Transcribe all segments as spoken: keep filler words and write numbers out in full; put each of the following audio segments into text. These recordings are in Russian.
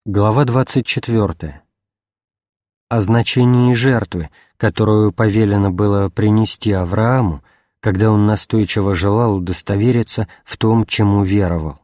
Глава двадцать четвёртая. О значении жертвы, которую повелено было принести Аврааму, когда он настойчиво желал удостовериться в том, чему веровал.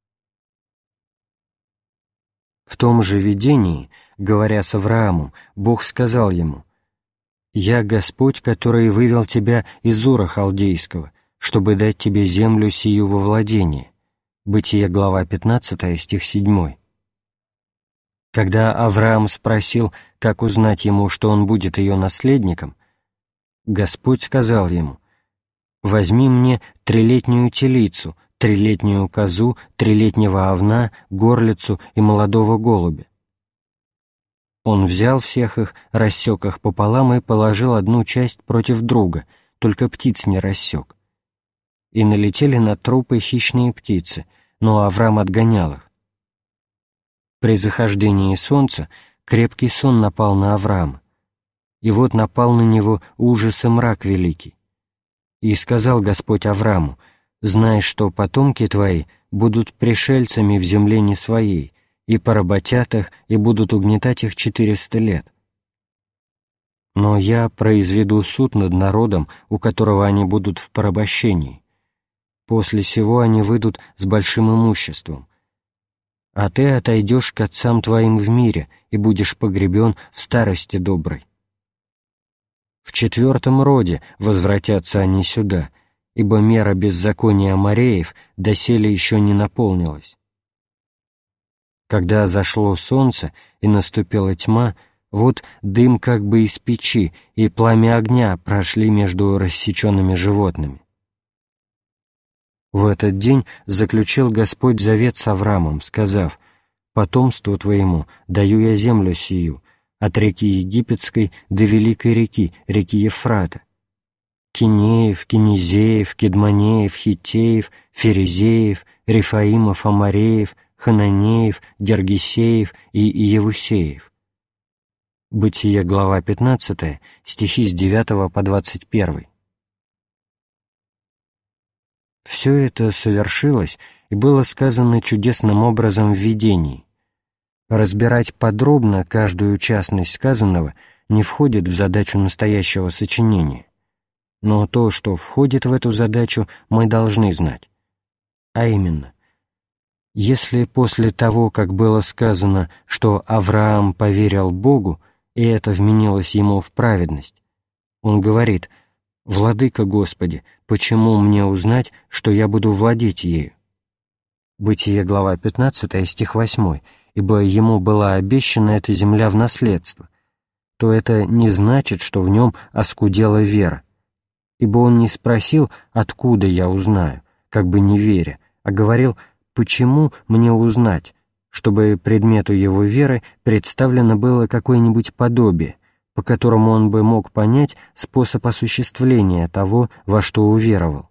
В том же видении, говоря с Авраамом, Бог сказал ему: «Я Господь, который вывел тебя из Ура Халдейского, чтобы дать тебе землю сию во владение». Бытие, глава пятнадцатая, стих седьмой. Когда Авраам спросил, как узнать ему, что он будет ее наследником, Господь сказал ему: «Возьми мне трилетнюю телицу, трилетнюю козу, трилетнего овна, горлицу и молодого голубя». Он взял всех их, рассек их пополам и положил одну часть против друга, только птиц не рассек. И налетели на трупы хищные птицы, но Авраам отгонял их. При захождении солнца крепкий сон напал на Авраама, и вот напал на него ужас и мрак великий. И сказал Господь Аврааму: «Знай, что потомки твои будут пришельцами в земле не своей, и поработят их, и будут угнетать их четыреста лет. Но я произведу суд над народом, у которого они будут в порабощении. После сего они выйдут с большим имуществом. А ты отойдешь к отцам твоим в мире и будешь погребен в старости доброй. В четвертом роде возвратятся они сюда, ибо мера беззакония Амореев доселе еще не наполнилась». Когда зашло солнце и наступила тьма, вот дым как бы из печи и пламя огня прошли между рассеченными животными. В этот день заключил Господь завет с Авраамом, сказав: «Потомству твоему даю я землю сию, от реки Египетской до великой реки, реки Ефрата, Кинеев, Кинезеев, Кедманеев, Хиттеев, Ферезеев, Рефаимов, Амореев, Хананеев, Гергесеев и Иевусеев». Бытие, глава пятнадцатая, стихи с девятого по двадцать первый. Все это совершилось и было сказано чудесным образом в видении. Разбирать подробно каждую частность сказанного не входит в задачу настоящего сочинения, но то, что входит в эту задачу, мы должны знать. А именно, если после того, как было сказано, что Авраам поверил Богу, и это вменилось ему в праведность, он говорит: «Владыка Господи, почему мне узнать, что я буду владеть ею?» Бытие, глава пятнадцатая, стих восьмой. «Ибо ему была обещана эта земля в наследство», то это не значит, что в нем оскудела вера. Ибо он не спросил, откуда я узнаю, как бы не веря, а говорил: «Почему мне узнать?», чтобы предмету его веры представлено было какое-нибудь подобие, по которому он бы мог понять способ осуществления того, во что уверовал.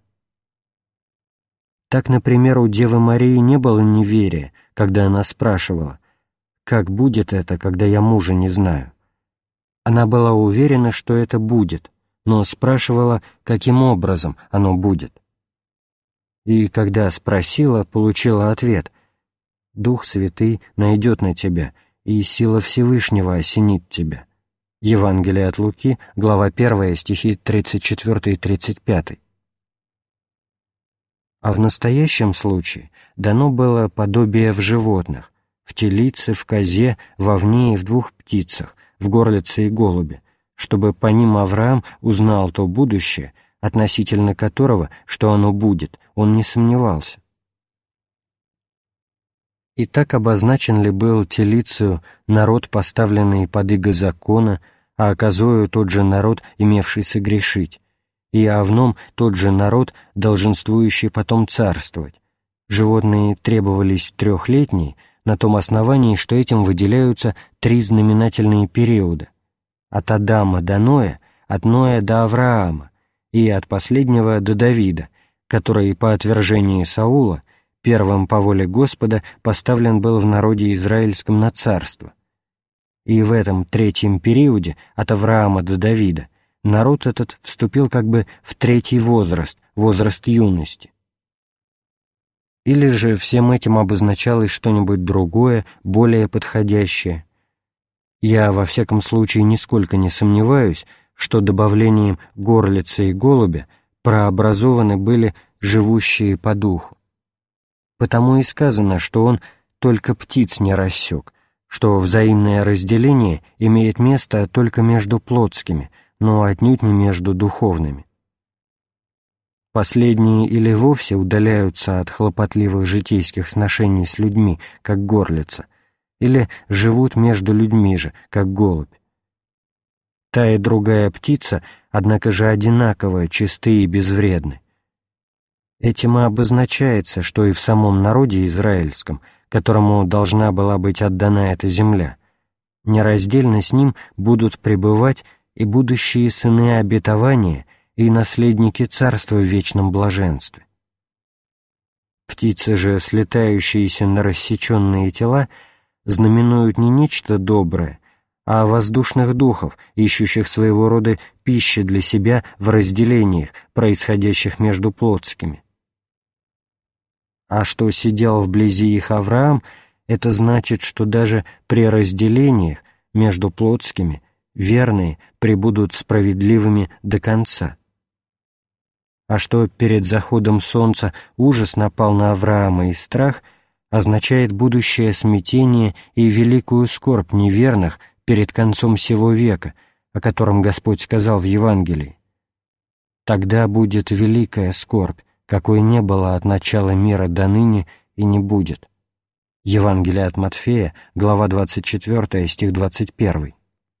Так, например, у Девы Марии не было неверия, когда она спрашивала: «Как будет это, когда я мужа не знаю?» Она была уверена, что это будет, но спрашивала, каким образом оно будет. И когда спросила, получила ответ: «Дух Святый найдет на тебя, и сила Всевышнего осенит тебя». Евангелие от Луки, глава первая, стихи тридцать четвёртый и тридцать пятый. А в настоящем случае дано было подобие в животных: в телице, в козе, в овне и в двух птицах, в горлице и голубе, чтобы по ним Авраам узнал то будущее, относительно которого, что оно будет, он не сомневался. И так обозначен ли был телицею народ, поставленный под иго закона, а козою тот же народ, имевший согрешить, и овном тот же народ, долженствующий потом царствовать? Животные требовались трехлетние, на том основании, что этим выделяются три знаменательные периода: от Адама до Ноя, от Ноя до Авраама и от последнего до Давида, который по отвержении Саула первым по воле Господа поставлен был в народе израильском на царство. И в этом третьем периоде, от Авраама до Давида, народ этот вступил как бы в третий возраст, возраст юности. Или же всем этим обозначалось что-нибудь другое, более подходящее? Я, во всяком случае, нисколько не сомневаюсь, что добавлением горлицы и голубя прообразованы были живущие по духу. Потому и сказано, что он только птиц не рассек, что взаимное разделение имеет место только между плотскими, но отнюдь не между духовными. Последние или вовсе удаляются от хлопотливых житейских сношений с людьми, как горлица, или живут между людьми же, как голубь. Та и другая птица, однако же одинаково чисты и безвредны. Этим и обозначается, что и в самом народе израильском, которому должна была быть отдана эта земля, нераздельно с ним будут пребывать и будущие сыны обетования и наследники царства в вечном блаженстве. Птицы же, слетающиеся на рассеченные тела, знаменуют не нечто доброе, а воздушных духов, ищущих своего рода пищи для себя в разделениях, происходящих между плотскими. А что сидел вблизи их Авраам, это значит, что даже при разделениях между плотскими верные пребудут справедливыми до конца. А что перед заходом солнца ужас напал на Авраама и страх, означает будущее смятение и великую скорбь неверных перед концом сего века, о котором Господь сказал в Евангелии. «Тогда будет великая скорбь, какой не было от начала мира до ныне и не будет». Евангелие от Матфея, глава двадцать четвёртая, стих двадцать первый.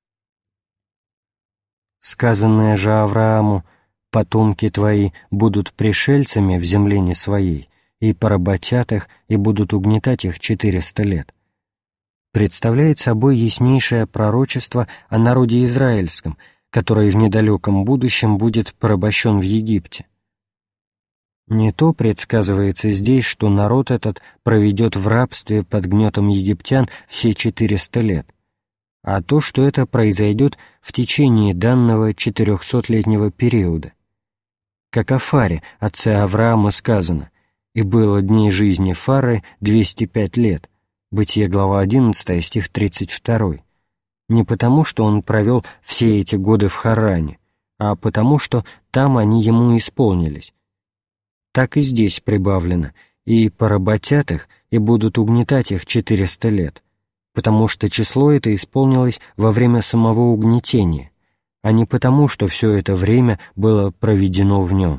Сказанное же Аврааму: «Потомки твои будут пришельцами в земле не своей, и поработят их, и будут угнетать их четыреста лет», представляет собой яснейшее пророчество о народе израильском, который в недалеком будущем будет порабощен в Египте. Не то предсказывается здесь, что народ этот проведет в рабстве под гнетом египтян все четыреста лет, а то, что это произойдет в течение данного четырехсотлетнего периода. Как о Фаре, отце Авраама, сказано: «И было дней жизни Фары двести пять лет». Бытие, глава одиннадцатая, стих тридцать второй. Не потому, что он провел все эти годы в Харране, а потому, что там они ему исполнились. Так и здесь прибавлено: «И поработят их, и будут угнетать их четыреста лет», потому что число это исполнилось во время самого угнетения, а не потому, что все это время было проведено в нем.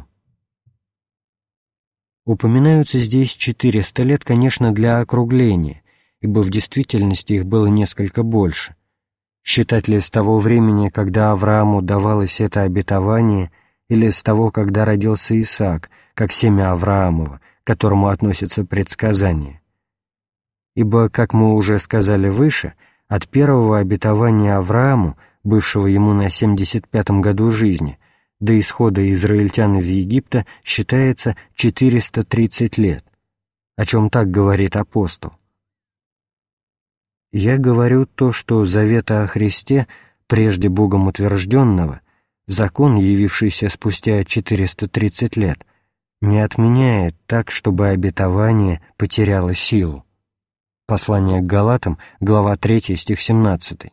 Упоминаются здесь четыреста лет, конечно, для округления, ибо в действительности их было несколько больше. Считать ли с того времени, когда Аврааму давалось это обетование, или с того, когда родился Исаак, как семя Авраамова, к которому относятся предсказания? Ибо, как мы уже сказали выше, от первого обетования Аврааму, бывшего ему на семьдесят пятом году жизни, до исхода израильтян из Египта считается четыреста тридцать лет, о чем так говорит апостол. «Я говорю то, что завета о Христе, прежде Богом утвержденного, закон, явившийся спустя четыреста тридцать лет, не отменяет так, чтобы обетование потеряло силу». Послание к Галатам, глава третья, стих семнадцатый.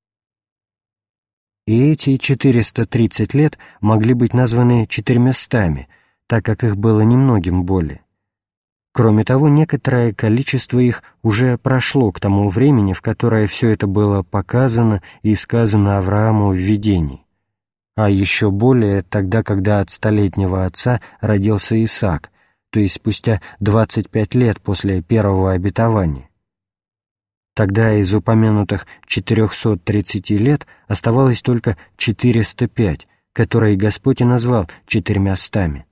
И эти четыреста тридцать лет могли быть названы четырьмястами, так как их было немногим более. Кроме того, некоторое количество их уже прошло к тому времени, в которое все это было показано и сказано Аврааму в видении, а еще более тогда, когда от столетнего отца родился Исаак, то есть спустя двадцать пять лет после первого обетования. Тогда из упомянутых четырехсот тридцати лет оставалось только четыреста пять, которые Господь и назвал четырьмястами.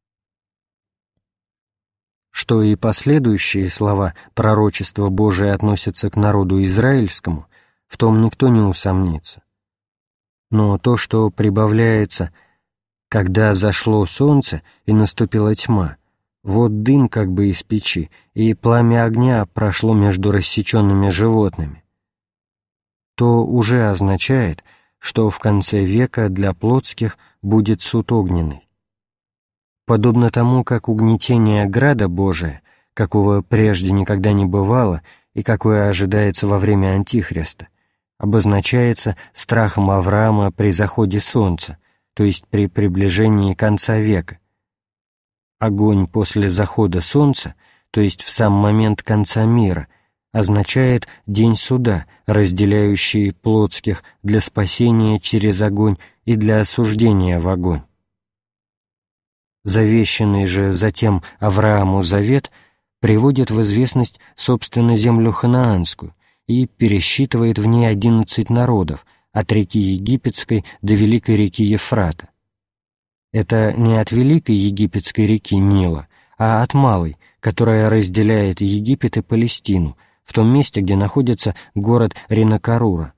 Что и последующие слова пророчества Божия относятся к народу израильскому, в том никто не усомнится. Но то, что прибавляется «когда зашло солнце и наступила тьма», вот дым как бы из печи, и пламя огня прошло между рассеченными животными, то уже означает, что в конце века для плотских будет суд огненный. Подобно тому, как угнетение града Божия, какого прежде никогда не бывало и какое ожидается во время Антихриста, обозначается страхом Авраама при заходе солнца, то есть при приближении конца века. Огонь после захода солнца, то есть в сам момент конца мира, означает день суда, разделяющий плотских для спасения через огонь и для осуждения в огонь. Завещанный же затем Аврааму завет приводит в известность, собственно, землю ханаанскую и пересчитывает в ней одиннадцать народов, от реки Египетской до великой реки Ефрата. Это не от великой египетской реки Нила, а от малой, которая разделяет Египет и Палестину, в том месте, где находится город Ринакарура.